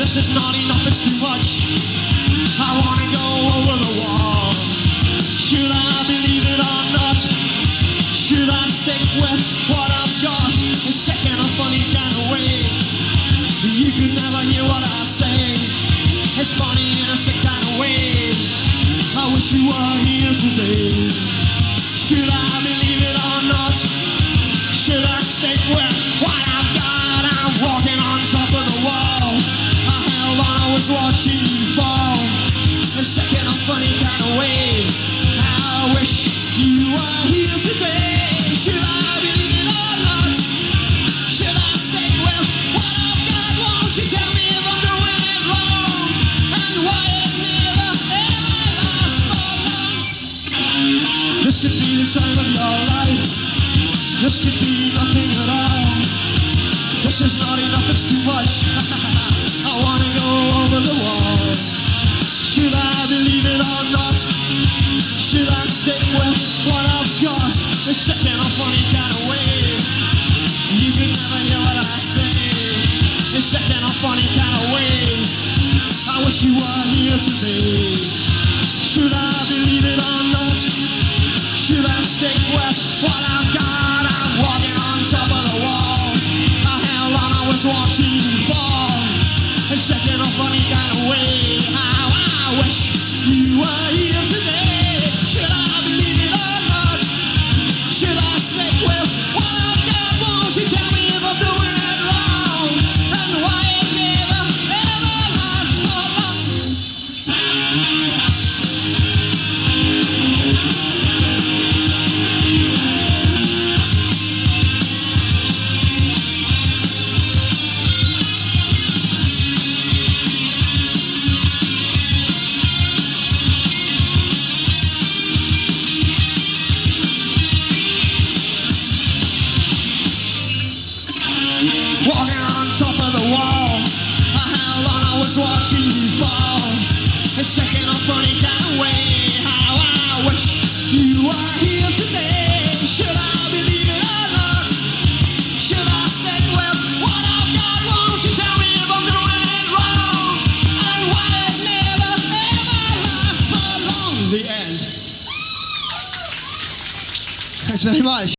This is not enough, it's too much. I wanna go over the wall. Should I believe it or not? Should I stick with what I've got? A second, a funny kind of way. You could never hear what I say. It's funny in a sick kind of way. I wish you were here today. Should I believe it or not? Should I stick with what I've got? I'm walking on top of the wall. I held on, I was watching you fall. A second, a funny kind of way. I wish you were here today. Should I believe it or not? Should I stick with what I've got? Won't you tell me if I'm doing it wrong? And why it never ever lasts for long? This could be the time of your life. This could be nothing at all. This is not enough, it's too much. I wanna go over the wall. Should I believe it or not? Should I stick with what I've got? The second, a funny kind of way. You can never hear what I say. The second, a funny kind of way. I wish you were here today. Should I believe it or not? Should I stick with what I've got? I'm walking on top of the wall. I held on, I was watching you fall. A second, a funny kind of way. How I wish you were here today. Should I believe it or not? Should I stick with what I've got? Won't you tell me if I'm doing it wrong? And why it never ever lasts for walking on top of the wall. I held on, I was watching you fall. A second, a funny kind of way. How I wish you were here today. Should I believe it or not? Should I stick with what I've got? Won't you tell me if I'm doing it wrong? And why it never ever lasts for long? The end. Thanks very much.